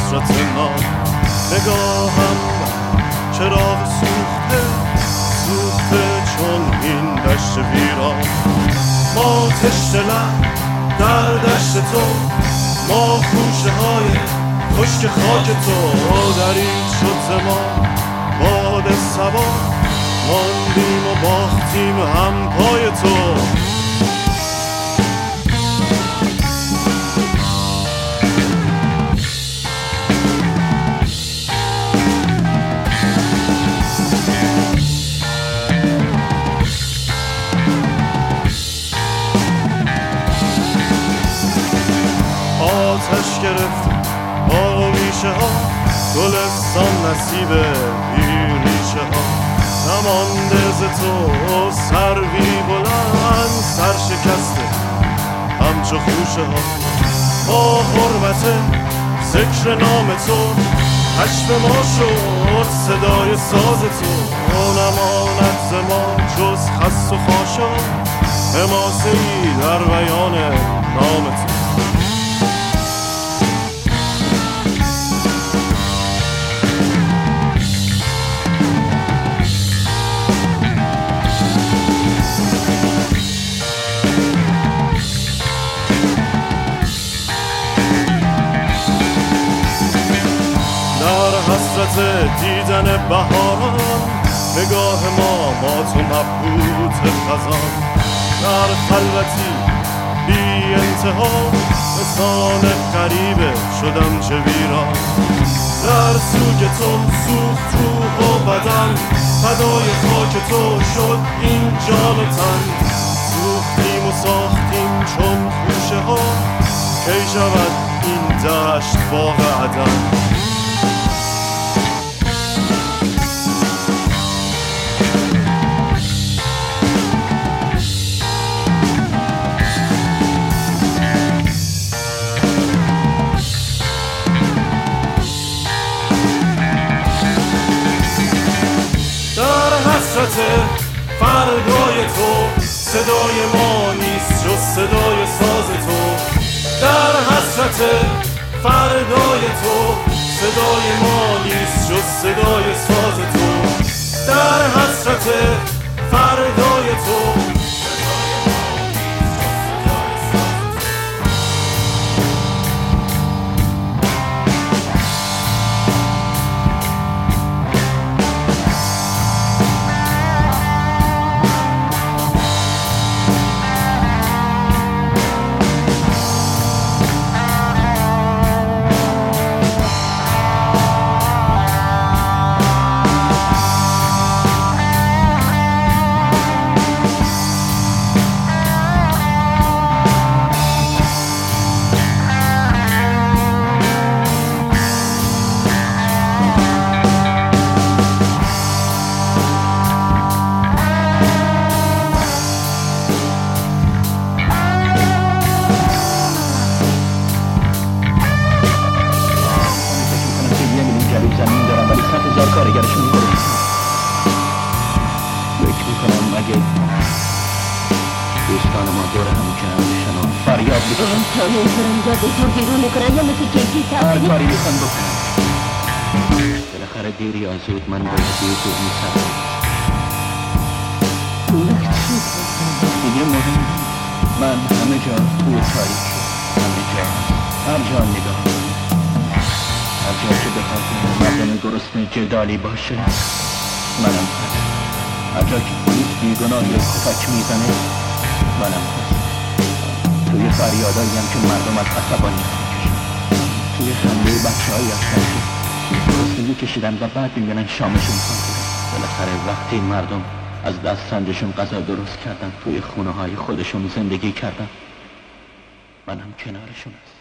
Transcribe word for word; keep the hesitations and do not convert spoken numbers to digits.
حسرت ما. نگاهم چراغ سوخته سوخته چون این دشت ویران. ما تشنه‌ام در دشت تو، ما خوشه های خشک خاک تو. درید شد ز ما باد صبا، ماندیم و باختیم هم پای تو. آتش گرفت باغ و بیشه ها، گلستان نصیب بی ریشه ها. نمانده ز تو سروی بلند، سر شکسته همچو خوشه ها. با حرمت ذکر نام تو حشو ما شد صدای ساز تو. نماند ز ما جز خس و خاشا، حماسه ای در بیان نام تو. حسرت دیدن بهاران، نگاه ما ما تو مبهوت خزان. در خلوتی بی انتها، انسان غریبه شدم چه ویران. در سوگ تو سوخت روح و بدن، فدای خاک تو شد این جان و تن. سوختیم و ساختیم چون خوشه ها، کی شود این دشت باغ عدن. فردای تو صدای ما نیست جز صدای ساز تو. در حسرت فردای تو صدای ما نیست جز صدای ساز تو. در حسرت فردای تو کارگرشون میکنه. فکر میکنم اگه دوستان ما دور همون کنم بشن و فریاد بکنم تا نمیتونم جاده تو بیرون میکنم یا مثل کیکی هر کاری میخوان بکنم. بالاخره دیر یا زود من باید دیر دور میسرم. دیگه مهم من همه جا توی تاریک، همه جا هر جا نگاه، هر جا که بخواد مردم گرسنه جدالی باشه منم هست. هر جا که پلیس بیگناهی کتک میزنه منم هست. توی فریادایی هم که مردم از عصبانی میکشن، توی خنده بچه هایی هستن که گرسنگی کشیدن و بعد میبینن شامشون خواهد. بالاخره وقتی مردم از دسترنجشون غذا درست کردن، توی خونه های خودشون زندگی کردن، منم کنارشون هست.